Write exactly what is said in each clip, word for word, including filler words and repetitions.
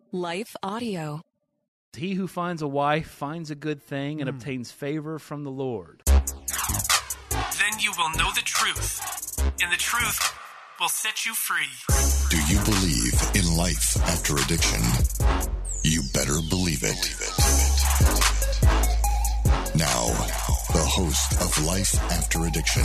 Life Audio. He who finds a wife finds a good thing and Mm. obtains favor from the Lord. Then you will know the truth, and the truth will set you free. Do you believe in life after addiction? You better believe it. Now, the host of Life After Addiction.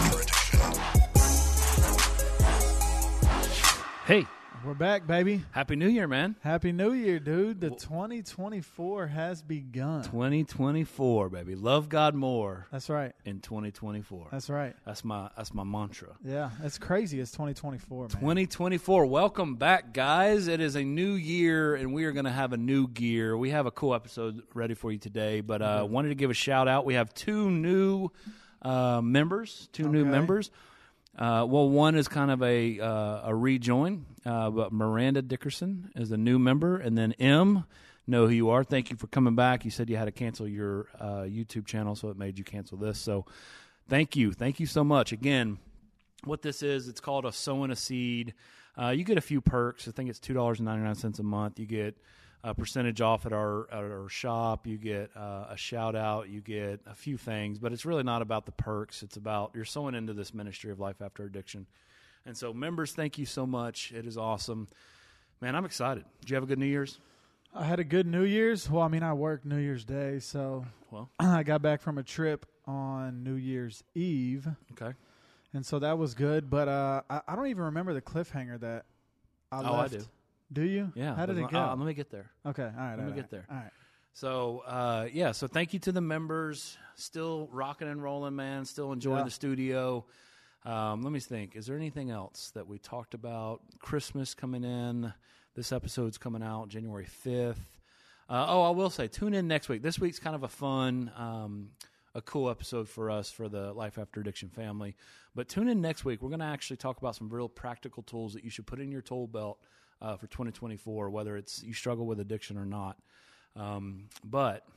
Hey, We're back, baby. Happy New Year, man. Happy New Year, dude. The twenty twenty-four has begun. twenty twenty-four, baby. Love God more That's right. in twenty twenty-four. That's right. That's my that's my mantra. Yeah, it's crazy. It's twenty twenty-four, man. twenty twenty-four. Welcome back, guys. It is a new year, and we are going to have a new gear. We have a cool episode ready for you today, but uh, Mm-hmm. wanted to give a shout out. We have two new uh, members, two new Okay. members. Uh, well, one is kind of a uh, a rejoin, uh, but Miranda Dickerson is a new member, and then M, know who you are. Thank you for coming back. You said you had to cancel your uh, YouTube channel, so it made you cancel this. So, thank you, thank you so much. Again, what this is, it's called a sowing a seed. Uh, you get a few perks. I think it's two dollars and ninety nine cents a month. You get a percentage off at our at our shop. You get uh, a shout out. You get a few things, but it's really not about the perks. It's about you're sowing into this ministry of Life After Addiction. And so, members, thank you so much. It is awesome, man. I'm excited. Did you have a good New Year's? I had a good New Year's. Well, I mean, I worked New Year's Day, so Well, I got back from a trip on New Year's Eve, okay. and so that was good. But uh, I, I don't even remember the cliffhanger that I Oh, I left. do. Do you? Yeah. How did but it go? Uh, let me get there. okay. All right. let me all right, get there. All right. So, uh, yeah, so thank you to the members. Still rocking and rolling, man. Still enjoying Yeah. the studio. Um, let me think. Is there anything else that we talked about? Christmas coming in. This episode's coming out January fifth. Uh, oh, I will say, tune in next week. This week's kind of a fun, um, a cool episode for us, for the Life After Addiction family. But tune in next week. We're going to actually talk about some real practical tools that you should put in your tool belt uh, for twenty twenty-four, whether it's you struggle with addiction or not. Um, but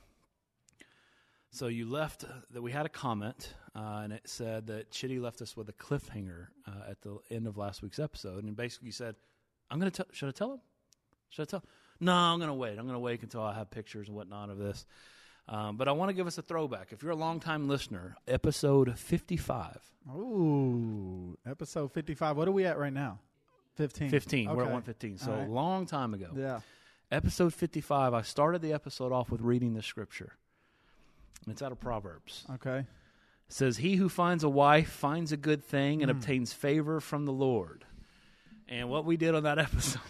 so you left uh, that we had a comment, uh, and it said that Chitty left us with a cliffhanger uh, at the end of last week's episode, and basically said, "I'm going to tell. Should I tell him? Should I tell? No, I'm going to wait. I'm going to wait until I have pictures and whatnot of this." Um, but I want to give us a throwback. If you're a longtime listener, episode fifty-five. Ooh, episode fifty-five. What are we at right now? fifteen. fifteen. We're at Okay. one fifteen. So All right. a long time ago. Yeah. Episode fifty-five, I started the episode off with reading the scripture. And it's out of Proverbs. Okay. It says, "He who finds a wife finds a good thing and Mm. obtains favor from the Lord." And what we did on that episode,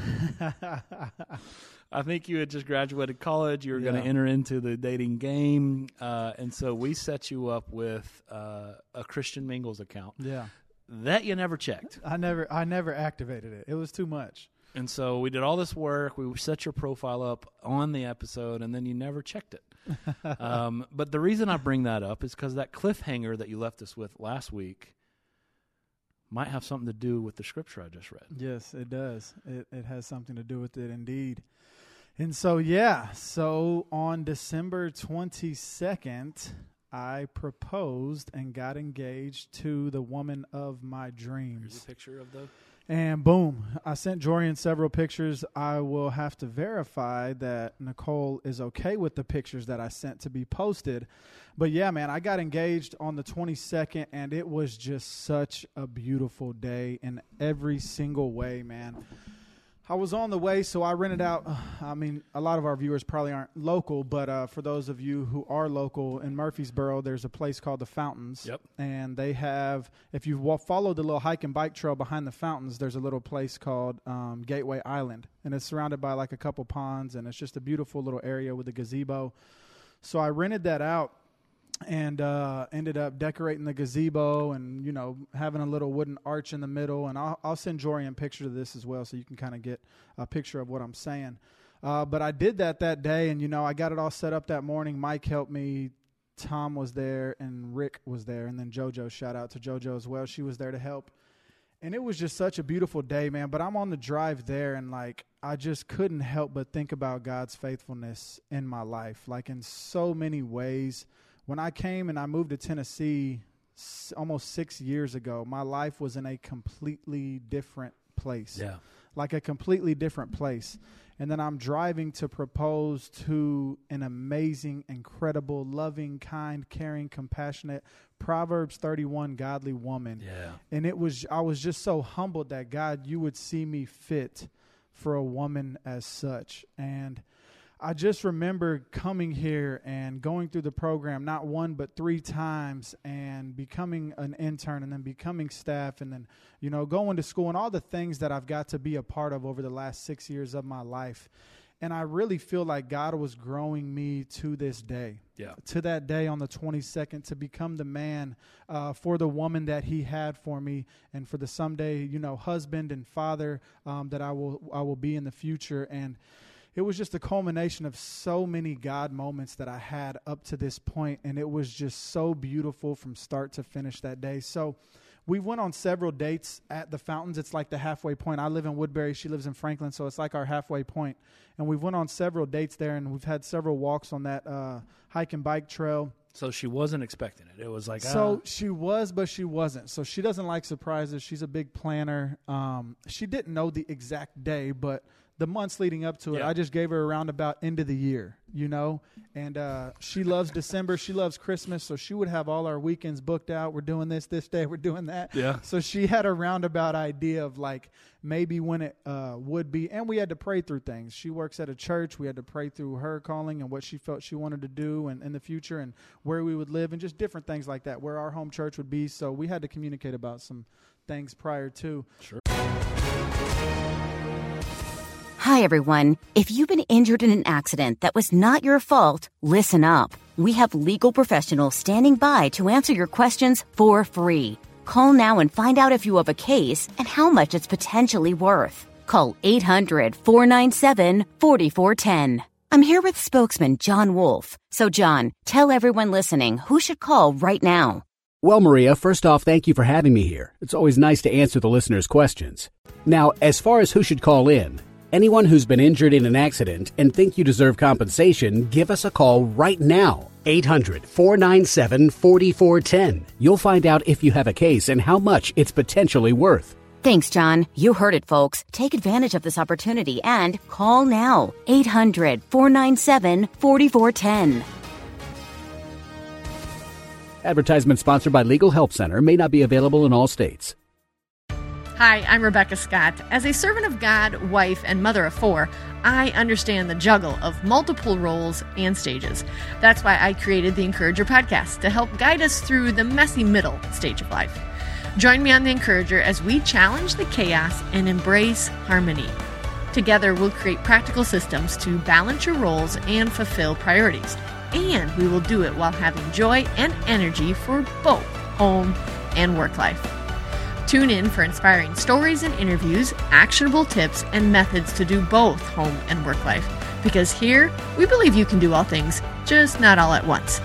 I think you had just graduated college. You were going Yeah. to enter into the dating game. Uh, and so we set you up with uh, a Christian Mingles account Yeah. that you never checked. I never I never activated it. It was too much. And so we did all this work. We set your profile up on the episode, and then you never checked it. um, but the reason I bring that up is because that cliffhanger that you left us with last week might have something to do with the scripture I just read. Yes, it does. It it has something to do with it indeed. And so yeah, so on December twenty-second, I proposed and got engaged to the woman of my Here's dreams. a picture of the... And boom, I sent Jorian several pictures. I will have to verify that Nicole is okay with the pictures that I sent to be posted. But yeah, man, I got engaged on the twenty-second, and it was just such a beautiful day in every single way, man. I was on the way, so I rented out. I mean, a lot of our viewers probably aren't local, but uh, for those of you who are local in Murfreesboro, there's a place called the Fountains. Yep. And they have, if you wa- follow the little hike and bike trail behind the Fountains, there's a little place called um, Gateway Island. And it's surrounded by like a couple ponds, and it's just a beautiful little area with a gazebo. So I rented that out. And uh, ended up decorating the gazebo and, you know, having a little wooden arch in the middle. And I'll, I'll send Jorian pictures of this as well so you can kind of get a picture of what I'm saying. Uh, but I did that that day, and, you know, I got it all set up that morning. Mike helped me. Tom was there, and Rick was there. And then JoJo, shout out to JoJo as well. She was there to help. And it was just such a beautiful day, man. But I'm on the drive there, and, like, I just couldn't help but think about God's faithfulness in my life, like in so many ways. When I came and I moved to Tennessee s- almost six years ago, my life was in a completely different place. Yeah. like a completely different place. And then I'm driving to propose to an amazing, incredible, loving, kind, caring, compassionate, Proverbs thirty-one godly woman. Yeah. And it was, I was just so humbled that, God, you would see me fit for a woman as such. And I just remember coming here and going through the program, not one, but three times, and becoming an intern and then becoming staff and then, you know, going to school and all the things that I've got to be a part of over the last six years of my life. And I really feel like God was growing me to this day, yeah. to that day on the twenty-second, to become the man uh, for the woman that he had for me and for the someday, you know, husband and father um, that I will I will be in the future. And it was just a culmination of so many God moments that I had up to this point, and it was just so beautiful from start to finish that day. So we went on several dates at the fountains. It's like the halfway point. I live in Woodbury. She lives in Franklin, so it's like our halfway point. And we went on several dates there, and we've had several walks on that uh, hike and bike trail. So she wasn't expecting it. It was like, So ah. she was, but she wasn't. So she doesn't like surprises. She's a big planner. Um, she didn't know the exact day, but the months leading up to it, yeah. I just gave her around about end of the year, you know, and uh, she loves December. She loves Christmas. So she would have all our weekends booked out. We're doing this, this day. We're doing that. Yeah. So she had a roundabout idea of like maybe when it uh, would be. And we had to pray through things. She works at a church. We had to pray through her calling and what she felt she wanted to do and in the future and where we would live and just different things like that, where our home church would be. So we had to communicate about some things prior to. Sure. Hi, everyone. If you've been injured in an accident that was not your fault, listen up. We have legal professionals standing by to answer your questions for free. Call now and find out if you have a case and how much it's potentially worth. Call eight hundred, four nine seven, four four one zero. I'm here with spokesman John Wolf. So, John, tell everyone listening who should call right now. Well, Maria, first off, thank you for having me here. It's always nice to answer the listeners' questions. Now, as far as who should call in, anyone who's been injured in an accident and think you deserve compensation, give us a call right now. eight hundred, four nine seven, four four one zero. You'll find out if you have a case and how much it's potentially worth. Thanks, John. You heard it, folks. Take advantage of this opportunity and call now. eight hundred, four nine seven, four four one zero. Advertisement sponsored by Legal Help Center. May not be available in all states. Hi, I'm Rebecca Scott. As a servant of God, wife, and mother of four, I understand the juggle of multiple roles and stages. That's why I created the Encourager podcast to help guide us through the messy middle stage of life. Join me on the Encourager as we challenge the chaos and embrace harmony. Together, we'll create practical systems to balance your roles and fulfill priorities. And we will do it while having joy and energy for both home and work life. Tune in for inspiring stories and interviews, actionable tips, and methods to do both home and work life. Because here, we believe you can do all things, just not all at once.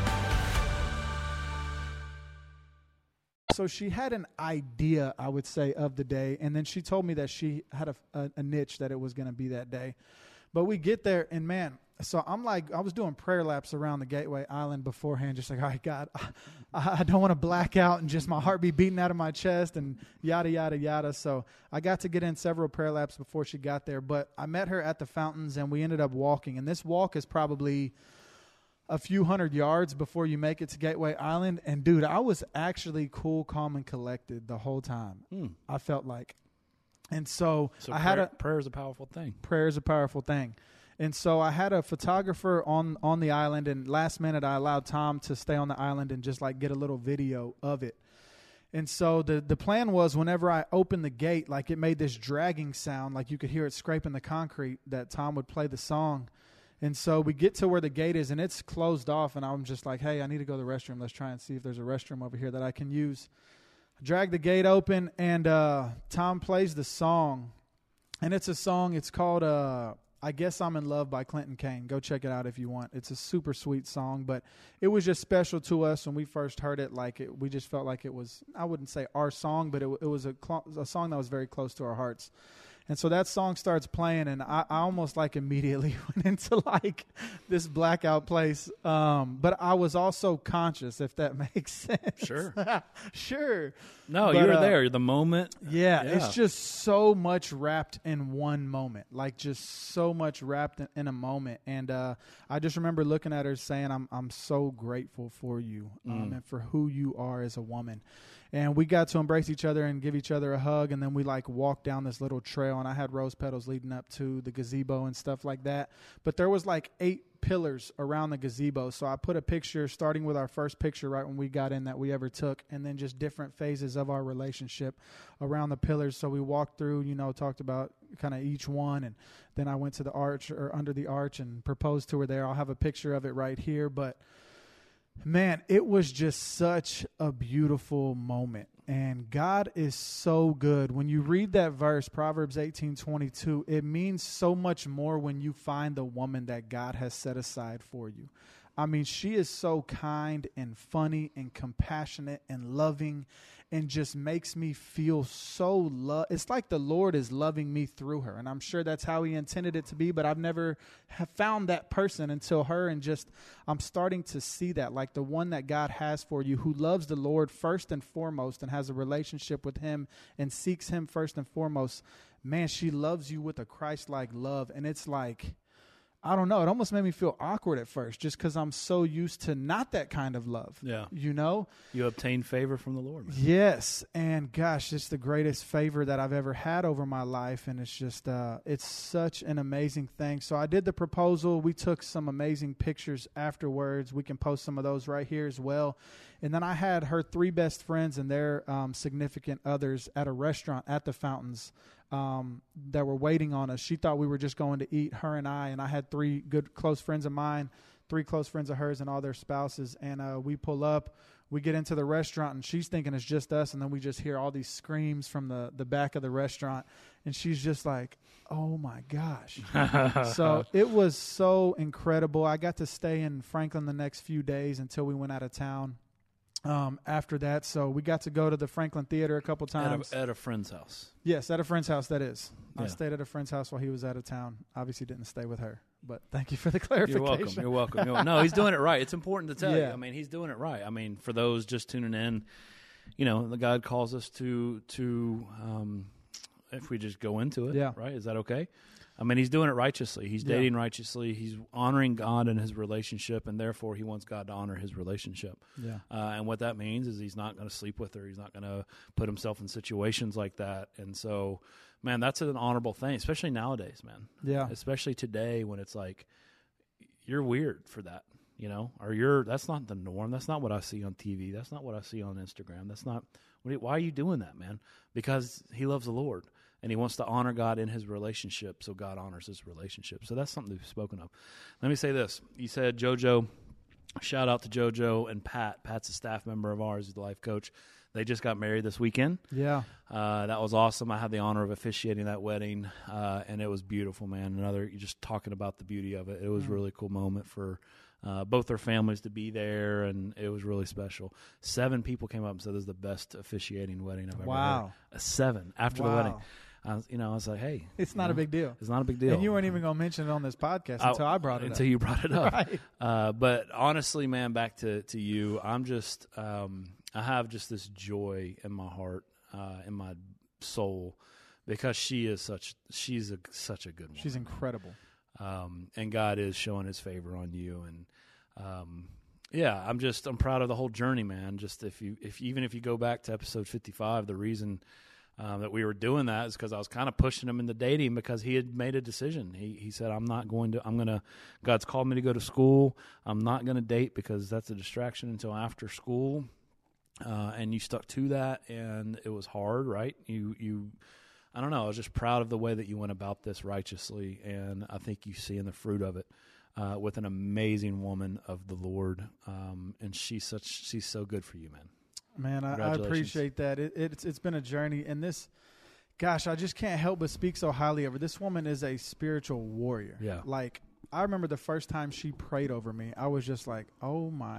So she had an idea, I would say, of the day, and then she told me that she had a, a, a niche that it was going to be that day. But we get there, and man, so I'm like, I was doing prayer laps around the Gateway Island beforehand, just like, all right, God, I, I don't want to black out and just my heart be beating out of my chest and yada, yada, yada. So I got to get in several prayer laps before she got there. But I met her at the fountains, and we ended up walking. And this walk is probably a few hundred yards before you make it to Gateway Island. And, dude, I was actually cool, calm, and collected the whole time. Hmm. I felt like. And so, so I prayer, had a prayer is a powerful thing. Prayer is a powerful thing. And so I had a photographer on, on the island, and last minute I allowed Tom to stay on the island and just like get a little video of it. And so the, the plan was whenever I opened the gate, like it made this dragging sound, like you could hear it scraping the concrete, that Tom would play the song. And so we get to where the gate is, and it's closed off, and I'm just like, hey, I need to go to the restroom. Let's try and see if there's a restroom over here that I can use. I drag the gate open, and uh, Tom plays the song. And it's a song, it's called uh, I Guess I'm in Love by Clinton Kane. Go check it out if you want. It's a super sweet song, but it was just special to us when we first heard it. Like it, we just felt like it was, I wouldn't say our song, but it, it was a, cl- a song that was very close to our hearts. And so that song starts playing, and I, I almost like immediately went into like this blackout place. Um, but I was also conscious, if that makes sense. Sure. Sure. No, But, you were uh, there. The moment. Yeah, Yeah. it's just so much wrapped in one moment, like just so much wrapped in, in a moment. And uh, I just remember looking at her saying, I'm I'm so grateful for you um, Mm. and for who you are as a woman. And we got to embrace each other and give each other a hug. And then we like walked down this little trail, and I had rose petals leading up to the gazebo and stuff like that. But there was like eight pillars around the gazebo. So I put a picture starting with our first picture right when we got in that we ever took, and then just different phases of our relationship around the pillars. So we walked through, you know, talked about kind of each one, and then I went to the arch or under the arch and proposed to her there. I'll have a picture of it right here. But man, it was just such a beautiful moment. And God is so good. When you read that verse, Proverbs eighteen twenty-two, it means so much more when you find the woman that God has set aside for you. I mean, she is so kind and funny and compassionate and loving, and just makes me feel so loved. It's like the Lord is loving me through her, and I'm sure that's how he intended it to be, but I've never have found that person until her, and just I'm starting to see that, like the one that God has for you, who loves the Lord first and foremost and has a relationship with him and seeks him first and foremost. Man, she loves you with a Christ-like love, and it's like, I don't know. It almost made me feel awkward at first just because I'm so used to not that kind of love. Yeah. You know? You obtained favor from the Lord, man. Yes. And gosh, it's the greatest favor that I've ever had over my life. And it's just, uh, it's such an amazing thing. So I did the proposal. We took some amazing pictures afterwards. We can post some of those right here as well. And then I had her three best friends and their um, significant others at a restaurant at the Fountains um, that were waiting on us. She thought we were just going to eat, her and I, and I had three good close friends of mine, three close friends of hers and all their spouses. And uh, we pull up, we get into the restaurant, and she's thinking it's just us. And then we just hear all these screams from the, the back of the restaurant. And she's just like, oh my gosh. So it was so incredible. I got to stay in Franklin the next few days until we went out of town. Um, after that, so we got to go to the Franklin Theater a couple times. At a, at a friend's house. Yes, at a friend's house, that is. Yeah. I stayed at a friend's house while he was out of town. Obviously didn't stay with her, but thank you for the clarification. You're welcome. You're welcome. You're welcome. No, he's doing it right. It's important to tell Yeah. you. I mean, he's doing it right. I mean, for those just tuning in, you know, the God calls us to, to um, if we just go into it, Yeah. right? Is that okay? I mean, he's doing it righteously. He's Yeah. dating righteously. He's honoring God in his relationship, and therefore he wants God to honor his relationship. Yeah. Uh, and what that means is he's not going to sleep with her. He's not going to put himself in situations like that. And so, man, that's an honorable thing, especially nowadays, man. Yeah. Especially today when it's like, you're weird for that, you know, or you're, that's not the norm. That's not what I see on T V. That's not what I see on Instagram. That's not, what do you, why are you doing that, man? Because he loves the Lord. And he wants to honor God in his relationship, so God honors his relationship. So that's something we've spoken of. Let me say this. You said JoJo, shout out to JoJo and Pat. Pat's a staff member of ours, he's the life coach. They just got married this weekend. Yeah. Uh, that was awesome. I had the honor of officiating that wedding, uh, and it was beautiful, man. Another, just talking about the beauty of it. It was a really cool moment for uh, both their families to be there, and it was really special. Seven people came up and said this is the best officiating wedding I've ever Wow. heard. A seven after Wow. the wedding. I was, you know, I was like, hey. It's you not know, a big deal. It's not a big deal. And you weren't even going to mention it on this podcast until I brought it until up. you brought it up. Right. Uh, but honestly, man, back to, to you, I'm just, um, I have just this joy in my heart, uh, in my soul, because she is such, she's a, such a good woman. She's incredible. Um, and God is showing his favor on you. And, um, yeah, I'm just, I'm proud of the whole journey, man. Just if you, if even if you go back to episode fifty-five, the reason Um, that we were doing that is because I was kind of pushing him into dating because he had made a decision. He he said, I'm not going to, I'm going to, God's called me to go to school. I'm not going to date because that's a distraction until after school. Uh, and you stuck to that, and it was hard, right? You, you, I don't know. I was just proud of the way that you went about this righteously, and I think you see in the fruit of it uh, with an amazing woman of the Lord. Um, and she's such, she's so good for you, man. Man, I, I Congratulations. appreciate that. It, it's it's been a journey, and this, gosh, I just can't help but speak so highly of her. This woman is a spiritual warrior. Yeah. Like, I remember the first time she prayed over me, I was just like, oh my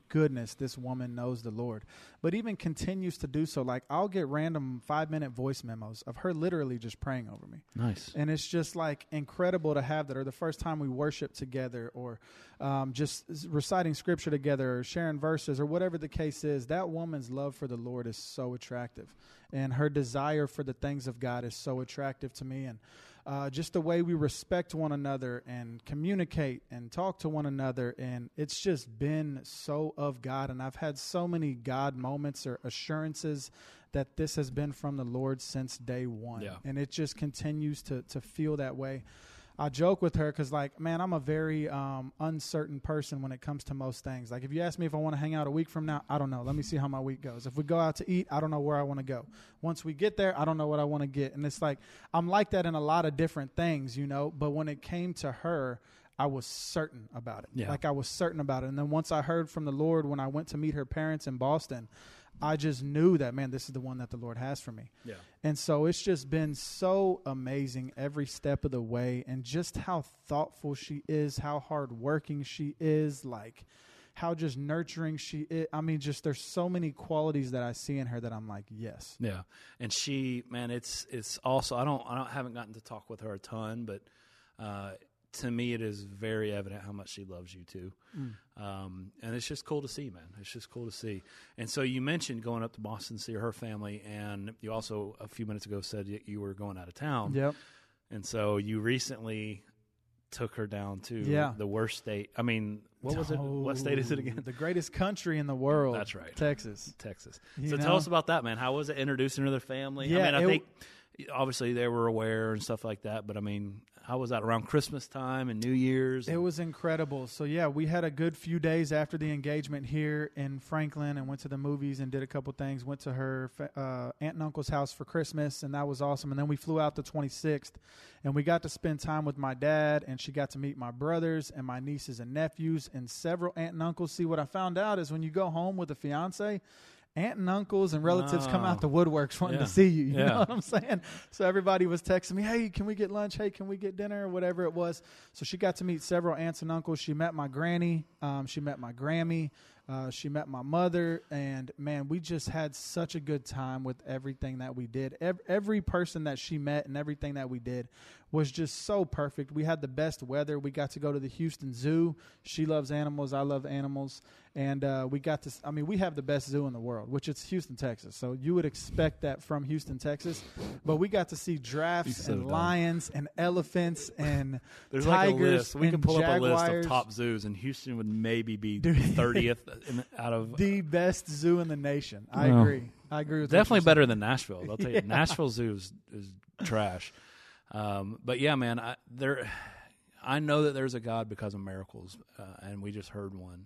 goodness, this woman knows the Lord. But even continues to do so. Like, I'll get random five-minute voice memos of her literally just praying over me. Nice. And it's just, like, incredible to have that. Or the first time we worship together, or um, just reciting scripture together, or sharing verses, or whatever the case is, that woman's love for the Lord is so attractive. And her desire for the things of God is so attractive to me. And uh, just the way we respect one another and communicate and talk to one another. And it's just been so of God. And I've had so many God moments or assurances that this has been from the Lord since day one. Yeah. And it just continues to to feel that way. I joke with her because, like, man, I'm a very um, uncertain person when it comes to most things. Like, if you ask me if I want to hang out a week from now, I don't know. Let me see how my week goes. If we go out to eat, I don't know where I want to go. Once we get there, I don't know what I want to get. And it's like, I'm like that in a lot of different things, you know. But when it came to her, I was certain about it. Yeah. Like, I was certain about it. And then once I heard from the Lord when I went to meet her parents in Boston, I just knew that, man, this is the one that the Lord has for me. Yeah. And so it's just been so amazing every step of the way, and just how thoughtful she is, how hardworking she is, like how just nurturing she is. I mean, just there's so many qualities that I see in her that I'm like, yes. Yeah. And she, man, it's it's also, I don't, I don't haven't gotten to talk with her a ton, but uh, to me, it is very evident how much she loves you too. Mm. Um, and it's just cool to see, man. It's just cool to see. And so you mentioned going up to Boston to see her family, and you also a few minutes ago said you were going out of town. Yep. And so you recently took her down to yeah. the worst state. I mean, what was it? What state is it again? The greatest country in the world. That's right. Texas. Texas. You so know? Tell us about that, man. How was it introducing her to their family? Yeah, I mean, I it, think obviously they were aware and stuff like that, but I mean, how was that around Christmas time and New Year's? It was incredible. So, yeah, we had a good few days after the engagement here in Franklin and went to the movies and did a couple things. Went to her uh, aunt and uncle's house for Christmas, and that was awesome. And then we flew out the twenty-sixth, and we got to spend time with my dad, and she got to meet my brothers and my nieces and nephews and several aunt and uncles. See, what I found out is when you go home with a fiance, aunt and uncles and relatives oh. come out the woodworks wanting yeah. to see you. You yeah. know what I'm saying? So everybody was texting me, hey, can we get lunch? Hey, can we get dinner? Or whatever it was. So she got to meet several aunts and uncles. She met my granny. Um, she met my Grammy. Uh, she met my mother. And, man, we just had such a good time with everything that we did. Every, every person that she met and everything that we did was just so perfect. We had the best weather. We got to go to the Houston Zoo. She loves animals. I love animals. And uh, we got to, I mean, we have the best zoo in the world, which is Houston, Texas. So you would expect that from Houston, Texas. But we got to see giraffes so and dumb. lions and elephants and There's tigers like a list. We and can pull jaguars. up a list of top zoos, and Houston would maybe be thirtieth in, out of the best zoo in the nation. I well, agree. I agree with definitely what better saying. than Nashville. I'll tell you, yeah. Nashville Zoo is, is trash. Um, but yeah, man, I, there. I know that there's a God because of miracles, uh, and we just heard one.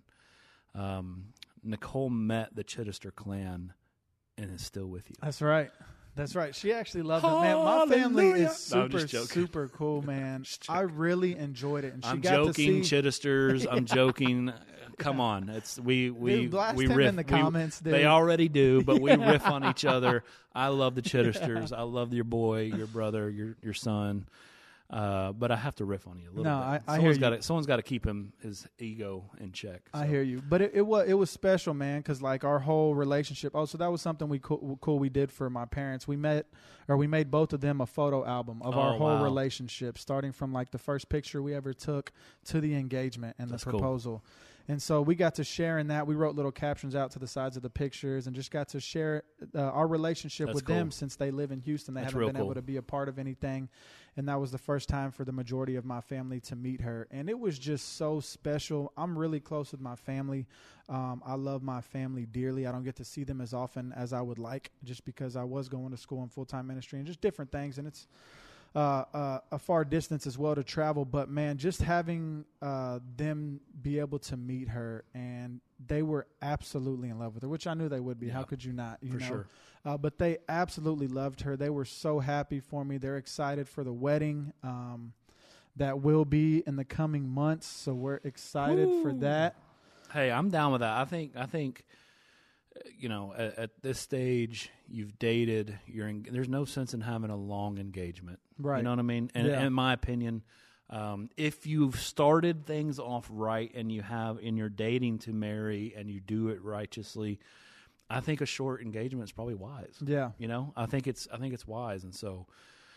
Um, Nicole met the Chittister clan and is still with you. That's right. That's right. She actually loved it. Man, my family is super, no, super cool, man. I really enjoyed it. And she I'm got joking, to see Chittisters. I'm joking. Come on, it's we we Dude, blast we him riff. in the we, comments, dude. They already do, but we riff on each other. I love the Chittisters. I love your boy, your brother, your your son. Uh, but I have to riff on you a little no, bit. I, I someone's hear got you. to someone's got to keep him his ego in check. So. I hear you, but it, it was it was special, man, because like our whole relationship. Oh, so that was something we cool, cool we did for my parents. We met, or we made both of them a photo album of oh, our whole wow. relationship, starting from like the first picture we ever took to the engagement and That's the proposal. Cool. And so we got to share in that. We wrote little captions out to the sides of the pictures and just got to share uh, our relationship That's with cool. them since they live in Houston. They That's haven't been cool. able to be a part of anything. And that was the first time for the majority of my family to meet her. And it was just so special. I'm really close with my family. Um, I love my family dearly. I don't get to see them as often as I would like just because I was going to school in full-time ministry and just different things. And it's Uh, uh, a far distance as well to travel, but man, just having uh, them be able to meet her, and they were absolutely in love with her, which I knew they would be. Yeah. How could you not? You for know? sure. Uh, but they absolutely loved her. They were so happy for me. They're excited for the wedding um, that will be in the coming months. So we're excited Ooh. for that. Hey, I'm down with that. I think. I think. You know, at, at this stage, you've dated. You're in, there's no sense in having a long engagement, right? You know what I mean? And yeah. in my opinion, Um, if you've started things off right and you have in your dating to marry and you do it righteously, I think a short engagement is probably wise. Yeah. You know, I think it's I think it's wise. And so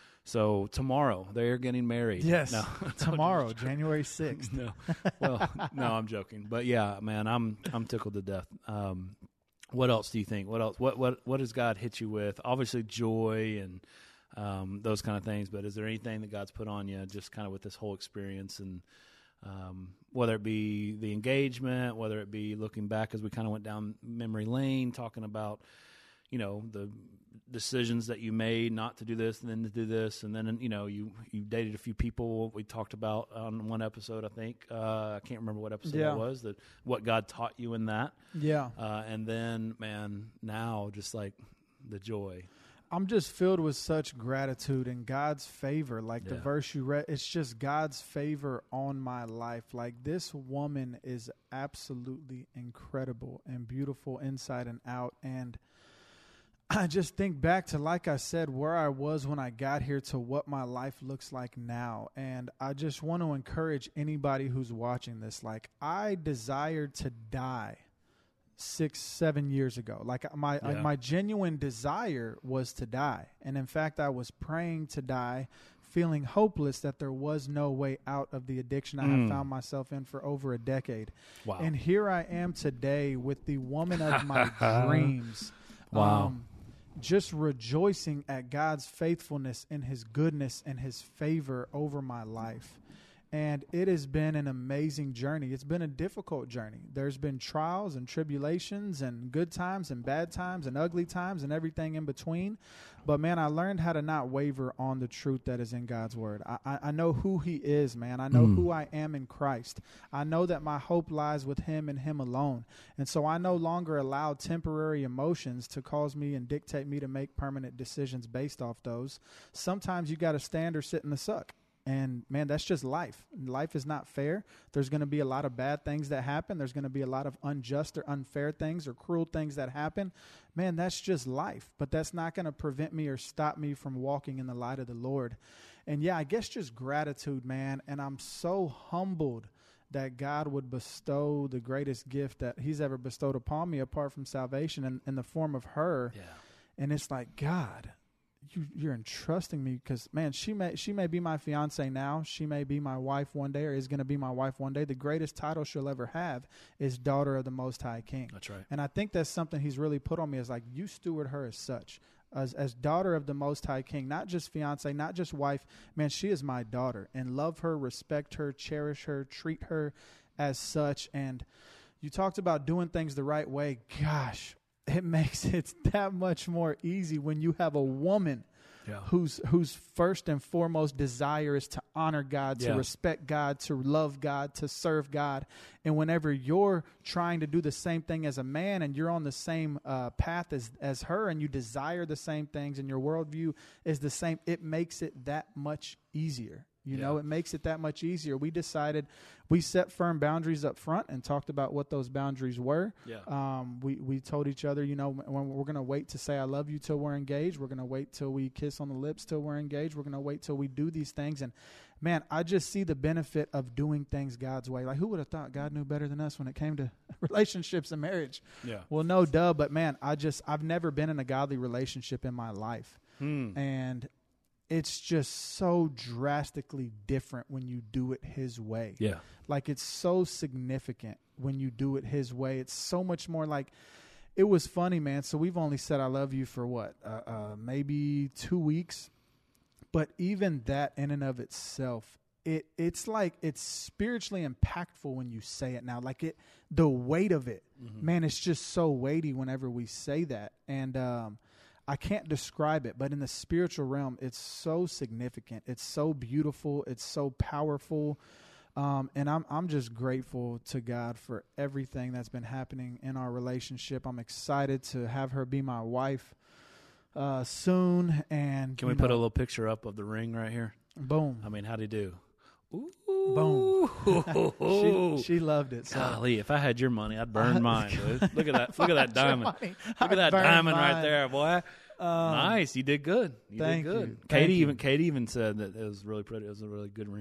so tomorrow they're getting married. Yes. No, tomorrow, January sixth. No. Well, no, I'm joking. But yeah, man, I'm I'm tickled to death. Um, what else do you think? What else? What what what does God hit you with? Obviously joy and um, those kind of things. But is there anything that God's put on you just kind of with this whole experience and um, whether it be the engagement, whether it be looking back as we kind of went down memory lane, talking about, you know, the decisions that you made not to do this and then to do this. And then, you know, you, you dated a few people we talked about on one episode, I think. Uh, I can't remember what episode Yeah. that was, that what God taught you in that. Yeah. Uh, and then, man, now just like the joy. I'm just filled with such gratitude and God's favor. Like the Yeah. verse you read, it's just God's favor on my life. Like this woman is absolutely incredible and beautiful inside and out. And I just think back to, like I said, where I was when I got here to what my life looks like now. And I just want to encourage anybody who's watching this. Like I desired to die six, seven years ago. Like my Yeah. like my genuine desire was to die. And in fact, I was praying to die, feeling hopeless that there was no way out of the addiction I Mm. had found myself in for over a decade. Wow. And here I am today with the woman of my dreams. Wow. Um, just rejoicing at God's faithfulness and his goodness and his favor over my life. And it has been an amazing journey. It's been a difficult journey. There's been trials and tribulations and good times and bad times and ugly times and everything in between. But, man, I learned how to not waver on the truth that is in God's word. I, I, I know who he is, man. I know Mm. who I am in Christ. I know that my hope lies with him and him alone. And so I no longer allow temporary emotions to cause me and dictate me to make permanent decisions based off those. Sometimes you got to stand or sit in the suck. And, man, that's just life. Life is not fair. There's going to be a lot of bad things that happen. There's going to be a lot of unjust or unfair things or cruel things that happen. Man, that's just life. But that's not going to prevent me or stop me from walking in the light of the Lord. And, yeah, I guess just gratitude, man. And I'm so humbled that God would bestow the greatest gift that he's ever bestowed upon me apart from salvation in, in the form of her. Yeah. And it's like, God, You, you're entrusting me because, man, she may she may be my fiance now. She may be my wife one day or is going to be my wife one day. The greatest title she'll ever have is daughter of the Most High King. That's right. And I think that's something he's really put on me is like, you steward her as such, as, as daughter of the Most High King, not just fiance, not just wife. Man, she is my daughter, and love her, respect her, cherish her, treat her as such. And you talked about doing things the right way. Gosh, it makes it that much more easy when you have a woman Yeah. whose whose first and foremost desire is to honor God, to Yeah. respect God, to love God, to serve God. And whenever you're trying to do the same thing as a man and you're on the same uh, path as, as her and you desire the same things and your worldview is the same, it makes it that much easier. You Yeah. know, it makes it that much easier. We decided, we set firm boundaries up front and talked about what those boundaries were. Yeah. Um, we, we told each other, you know, when we're going to wait to say I love you till we're engaged. We're going to wait till we kiss on the lips till we're engaged. We're going to wait till we do these things. And, man, I just see the benefit of doing things God's way. Like, who would have thought God knew better than us when it came to relationships and marriage? Yeah. Well, no, duh. But, man, I just, I've never been in a godly relationship in my life. Hmm. And it's just so drastically different when you do it his way. Yeah. Like, it's so significant when you do it his way. It's so much more like, it was funny, man. So we've only said I love you for what, uh, uh, maybe two weeks. But even that in and of itself, it it's like it's spiritually impactful when you say it now. Like it, the weight of it, Mm-hmm. man, it's just so weighty whenever we say that. And, um, I can't describe it, but in the spiritual realm, it's so significant. It's so beautiful. It's so powerful. Um, and I'm I'm just grateful to God for everything that's been happening in our relationship. I'm excited to have her be my wife uh, soon. And Can we you put know, a little picture up of the ring right here? boom? I mean, how'd he do? Ooh. Boom. she, she loved it. So. Golly, if I had your money, I'd burn mine, dude. Look at that. Look at that diamond. Money, Look I'd at that burn diamond mine. right there, boy. Um, Nice. You did good. You thank did good. you. Katie Thank you. even Katie even said that it was really pretty. It was a really good ring.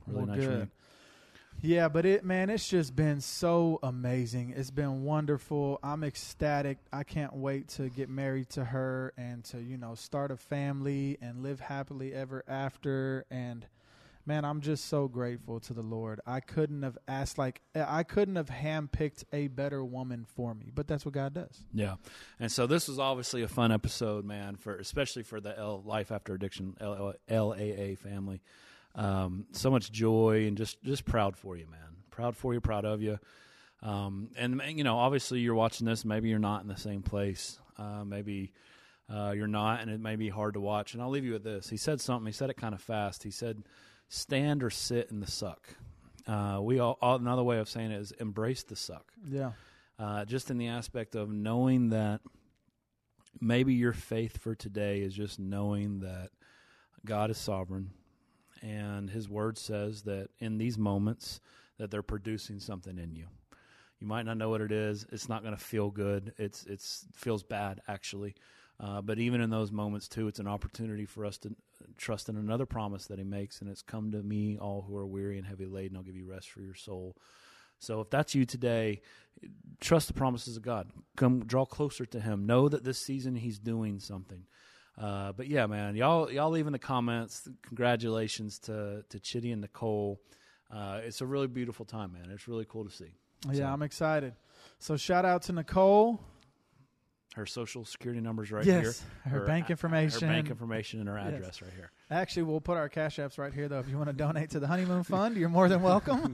Really well, nice good. ring. Yeah, but it, man, it's just been so amazing. It's been wonderful. I'm ecstatic. I can't wait to get married to her and to, you know, start a family and live happily ever after. And man, I'm just so grateful to the Lord. I couldn't have asked, like, I couldn't have handpicked a better woman for me, but that's what God does. Yeah. And so this was obviously a fun episode, man, for especially for the L, Life After Addiction, L, L A A family. Um, so much joy and just, just proud for you, man. Proud for you, proud of you. Um, and, you know, obviously you're watching this. Maybe you're not in the same place. Uh, maybe uh, you're not, and it may be hard to watch. And I'll leave you with this. He said something. He said it kind of fast. He said, stand or sit in the suck. Uh, we all, all another way of saying it is embrace the suck. Yeah. Uh, just in the aspect of knowing that maybe your faith for today is just knowing that God is sovereign. And his word says that in these moments that they're producing something in you. You might not know what it is. It's not going to feel good. It's it's feels bad, actually. Uh, but even in those moments, too, it's an opportunity for us to trust in another promise that he makes, and it's come to me, all who are weary and heavy laden, I'll give you rest for your soul. So if that's you today, trust the promises of God. Come draw closer to him. Know that this season he's doing something. Uh, but yeah, man, y'all y'all leave in the comments. Congratulations to to Chitty and Nicole. Uh, it's a really beautiful time, man. It's really cool to see. Yeah, so, I'm excited. So shout out to Nicole. Her social security number's right yes, here. Her, her bank information. Her bank information and her address yes. right here. Actually, we'll put our cash apps right here, though. If you want to donate to the Honeymoon Fund, you're more than welcome.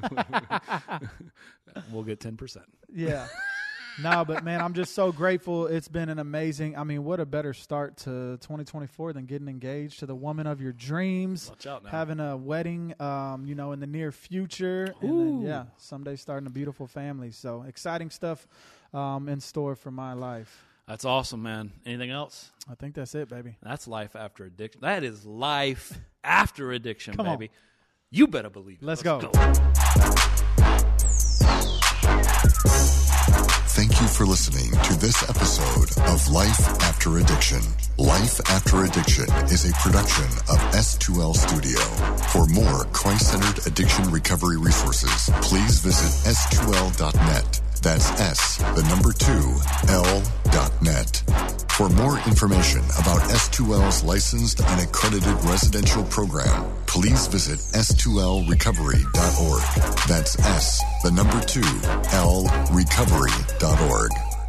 We'll get ten percent. Yeah. No, but, man, I'm just so grateful. It's been an amazing – I mean, what a better start to twenty twenty-four than getting engaged to the woman of your dreams. Watch out now. Having a wedding, um, you know, in the near future. Ooh. And then, yeah, someday starting a beautiful family. So exciting stuff um, in store for my life. That's awesome, man. Anything else? I think that's it, baby. That's life after addiction. That is life after addiction, Come baby. on. You better believe it. Let's, Let's go. go. Thank you for listening to this episode of Life After Addiction. Life After Addiction is a production of S two L Studio. For more Christ-centered addiction recovery resources, please visit S two L dot net. That's S, the number two, L dot net. For more information about S two L's licensed and accredited residential program, please visit S two L recovery dot org. That's S, the number two, L, recovery dot org.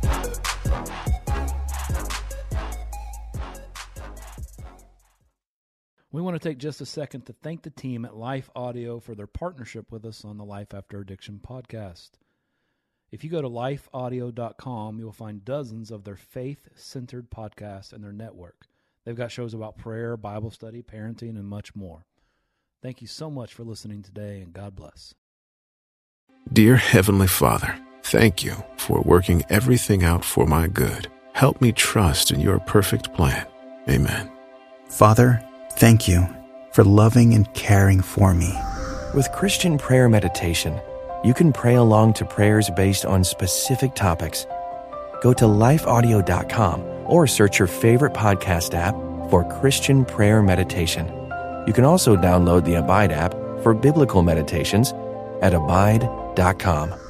We want to take just a second to thank the team at Life Audio for their partnership with us on the Life After Addiction podcast. If you go to life audio dot com, you'll find dozens of their faith-centered podcasts and their network. They've got shows about prayer, Bible study, parenting, and much more. Thank you so much for listening today, and God bless. Dear Heavenly Father, thank you for working everything out for my good. Help me trust in your perfect plan. Amen. Father, thank you for loving and caring for me. With Christian Prayer Meditation, you can pray along to prayers based on specific topics. Go to life audio dot com or search your favorite podcast app for Christian Prayer Meditation. You can also download the Abide app for biblical meditations at abide dot com.